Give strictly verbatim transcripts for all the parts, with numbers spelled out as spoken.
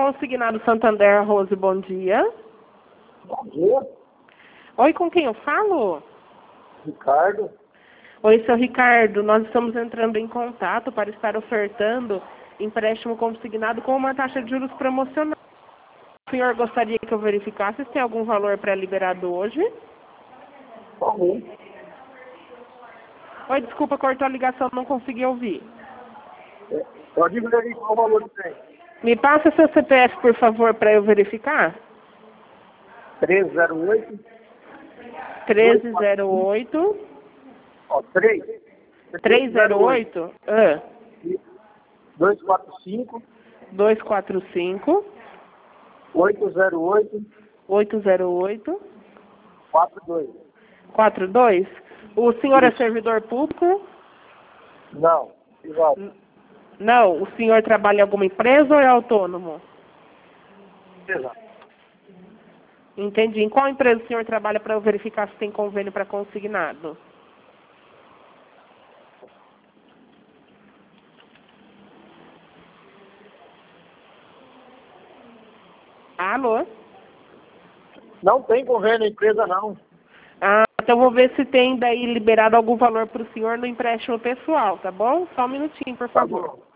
Consignado Santander, Rose, bom dia. Bom dia, Oi, com quem eu falo? Ricardo. Oi, seu Ricardo, nós estamos entrando em contato para estar ofertando empréstimo consignado com uma taxa de juros promocional. O senhor gostaria que eu verificasse se tem algum valor pré-liberado hoje? Bom, Oi, desculpa, cortou a ligação, não consegui ouvir. pode ver aí qual o valor que tem. Me passa seu C P F, por favor, para eu verificar. três zero oito, treze zero oito, ó, três. três zero oito, ah, dois quatro cinco, dois quatro cinco, oito zero oito, oito zero oito, quatro dois. quatro dois. O senhor é servidor público? Não, igual. Não. O senhor trabalha em alguma empresa ou é autônomo? Exato. Entendi. Em qual empresa o senhor trabalha para eu verificar se tem convênio para consignado? Alô? Não tem convênio na empresa, não. Ah, então vou ver se tem daí liberado algum valor para o senhor no empréstimo pessoal, tá bom? Só um minutinho, por Tá favor. bom.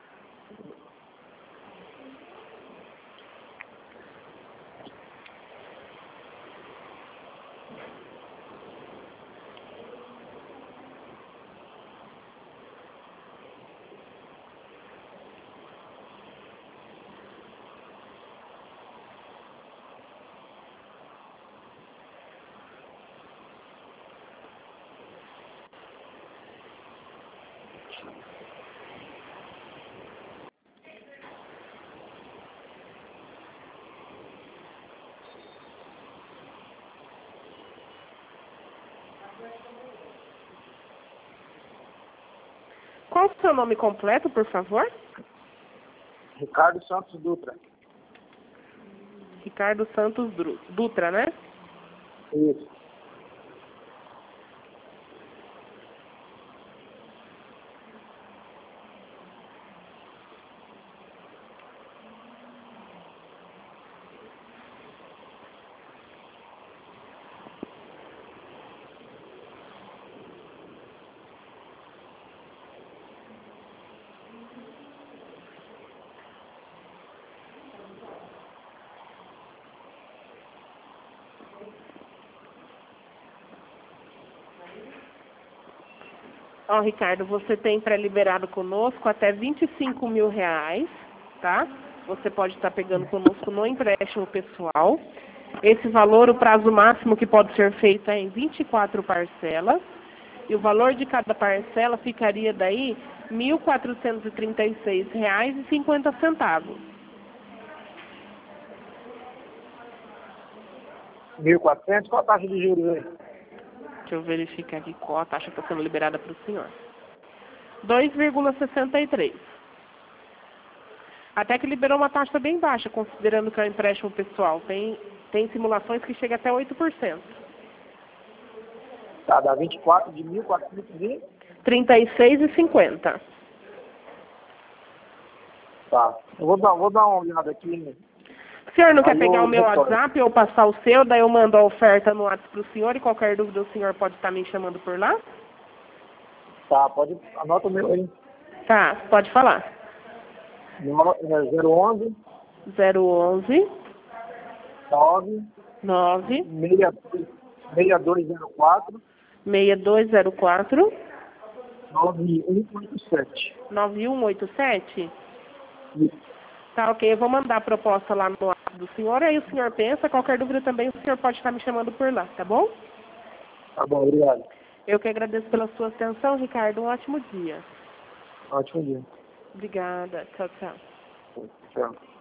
Qual o seu nome completo, por favor? Ricardo Santos Dutra. Ricardo Santos Dru- Dutra, né? Isso. Ó, Ricardo, você tem pré-liberado conosco até vinte e cinco mil reais, tá? Você pode estar pegando conosco no empréstimo pessoal. Esse valor, o prazo máximo que pode ser feito é em vinte e quatro parcelas. E o valor de cada parcela ficaria daí mil quatrocentos e trinta e seis reais e cinquenta centavos. mil e quatrocentos, qual a taxa de juros aí? Deixa eu verificar aqui qual a taxa que está sendo liberada para o senhor. dois vírgula sessenta e três. Até que liberou uma taxa bem baixa, considerando que é um empréstimo pessoal. Tem, tem simulações que chega até oito por cento. Tá, dá vinte e quatro de mil quatrocentos e... trinta e seis e cinquenta. Tá. Eu vou dar, vou dar uma olhada aqui, né? O senhor não Aí quer pegar eu o meu retorno. WhatsApp ou passar o seu, daí eu mando a oferta no WhatsApp para o senhor e qualquer dúvida o senhor pode estar me chamando por lá? Tá, pode... Anota o meu aí. Tá, pode falar. No- é zero onze, zero onze, nove, nove, seis dois zero quatro, seis dois zero quatro, nove um oito sete. nove um oito sete. Isso. Tá, ok. Eu vou mandar a proposta lá no WhatsApp do senhor, aí o senhor pensa, qualquer dúvida também o senhor pode estar me chamando por lá, tá bom? Tá bom, obrigado. Eu que agradeço pela sua atenção, Ricardo. Um ótimo dia. Ótimo dia. Obrigada. Tchau, tchau. Tchau.